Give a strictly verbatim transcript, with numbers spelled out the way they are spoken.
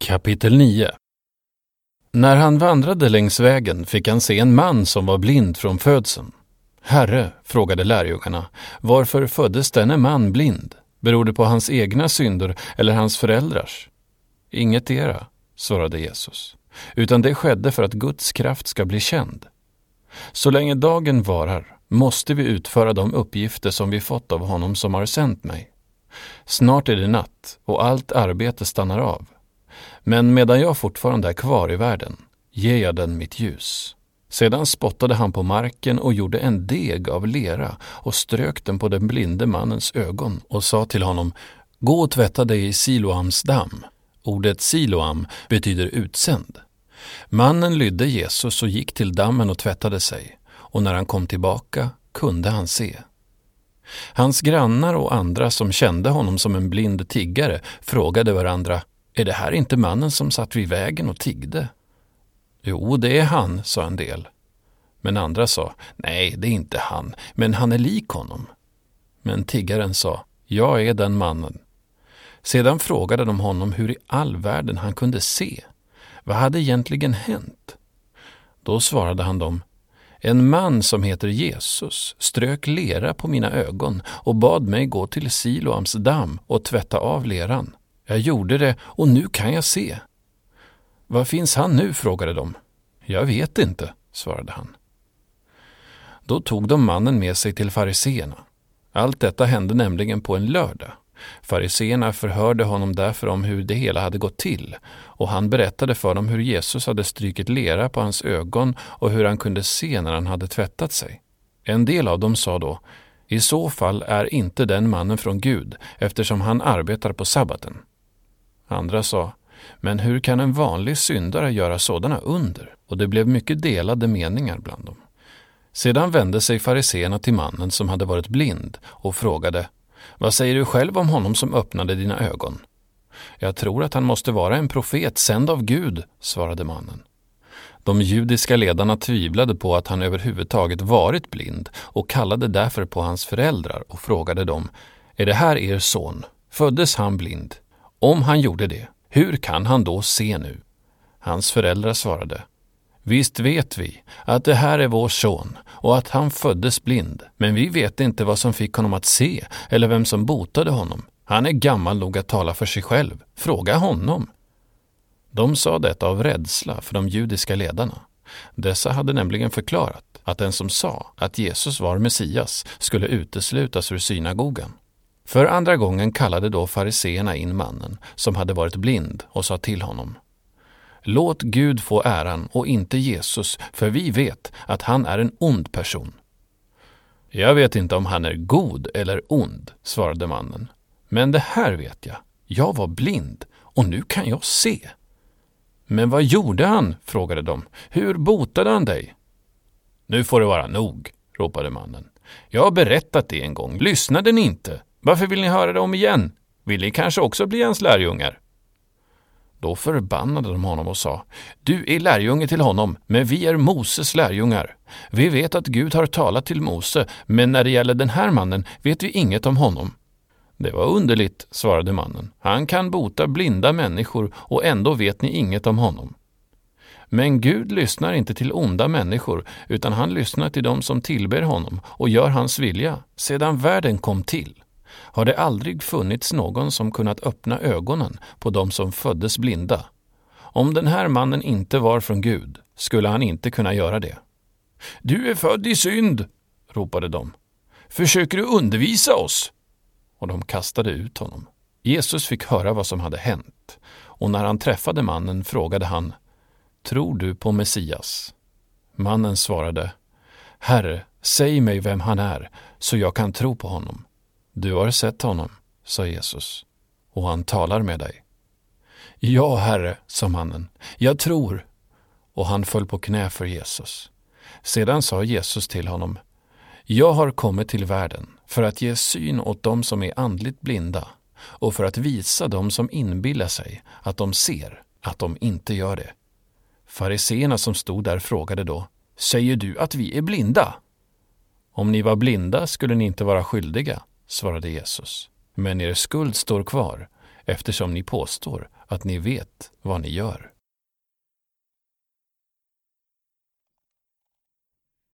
Kapitel nio. När han vandrade längs vägen fick han se en man som var blind från födseln. Herre, frågade lärjungarna, varför föddes denne man blind? Beror det på hans egna synder eller hans föräldrars? Inget era, svarade Jesus, utan det skedde för att Guds kraft ska bli känd. Så länge dagen varar måste vi utföra de uppgifter som vi fått av honom som har sänt mig. Snart är det natt och allt arbete stannar av. Men medan jag fortfarande är kvar i världen ger jag den mitt ljus. Sedan spottade han på marken och gjorde en deg av lera och strök den på den blinde mannens ögon och sa till honom, gå och tvätta dig i Siloams damm. Ordet Siloam betyder utsänd. Mannen lydde Jesus och gick till dammen och tvättade sig, och när han kom tillbaka kunde han se. Hans grannar och andra som kände honom som en blind tiggare frågade varandra, är det här inte mannen som satt vid vägen och tiggde? Jo, det är han, sa en del. Men andra sa, nej, det är inte han, men han är lik honom. Men tiggaren sa, jag är den mannen. Sedan frågade de honom hur i all världen han kunde se. Vad hade egentligen hänt? Då svarade han dem, en man som heter Jesus strök lera på mina ögon och bad mig gå till Siloams damm och tvätta av leran. Jag gjorde det och nu kan jag se. Var finns han nu, frågade de. Jag vet inte, svarade han. Då tog de mannen med sig till fariseerna. Allt detta hände nämligen på en lördag. Fariseerna förhörde honom därför om hur det hela hade gått till, och han berättade för dem hur Jesus hade strykit lera på hans ögon och hur han kunde se när han hade tvättat sig. En del av dem sa då, i så fall är inte den mannen från Gud, eftersom han arbetar på sabbaten. Andra sa, men hur kan en vanlig syndare göra sådana under? Och det blev mycket delade meningar bland dem. Sedan vände sig fariseerna till mannen som hade varit blind och frågade, vad säger du själv om honom som öppnade dina ögon? Jag tror att han måste vara en profet sänd av Gud, svarade mannen. De judiska ledarna tvivlade på att han överhuvudtaget varit blind och kallade därför på hans föräldrar och frågade dem, är det här er son? Föddes han blind? Om han gjorde det, hur kan han då se nu? Hans föräldrar svarade, visst vet vi att det här är vår son och att han föddes blind, men vi vet inte vad som fick honom att se eller vem som botade honom. Han är gammal nog att tala för sig själv. Fråga honom. De sa detta av rädsla för de judiska ledarna. Dessa hade nämligen förklarat att den som sa att Jesus var Messias skulle uteslutas ur synagogan. För andra gången kallade då fariseerna in mannen som hade varit blind och sa till honom, låt Gud få äran och inte Jesus, för vi vet att han är en ond person. Jag vet inte om han är god eller ond, svarade mannen. Men det här vet jag. Jag var blind och nu kan jag se. Men vad gjorde han? Frågade de. Hur botade han dig? Nu får det vara nog, ropade mannen. Jag har berättat det en gång. Lyssnade ni inte? Varför vill ni höra det om igen? Vill ni kanske också bli hans lärjungar? Då förbannade de honom och sa, du är lärjunge till honom, men vi är Moses lärjungar. Vi vet att Gud har talat till Mose, men när det gäller den här mannen vet vi inget om honom. Det var underligt, svarade mannen. Han kan bota blinda människor och ändå vet ni inget om honom. Men Gud lyssnar inte till onda människor, utan han lyssnar till dem som tillber honom och gör hans vilja. Sedan världen kom till har det aldrig funnits någon som kunnat öppna ögonen på dem som föddes blinda. Om den här mannen inte var från Gud skulle han inte kunna göra det. Du är född i synd, ropade de. Försöker du undervisa oss? Och de kastade ut honom. Jesus fick höra vad som hade hänt, och när han träffade mannen frågade han, tror du på Messias? Mannen svarade, Herre, säg mig vem han är så jag kan tro på honom. Du har sett honom, sa Jesus, och han talar med dig. Ja, Herre, sa mannen, jag tror. Och han föll på knä för Jesus. Sedan sa Jesus till honom, jag har kommit till världen för att ge syn åt dem som är andligt blinda och för att visa dem som inbillar sig att de ser, att de inte gör det. Fariseerna som stod där frågade då, säger du att vi är blinda? Om ni var blinda skulle ni inte vara skyldiga, svarade Jesus. Men er skuld står kvar. eftersom ni påstår att ni vet vad ni gör.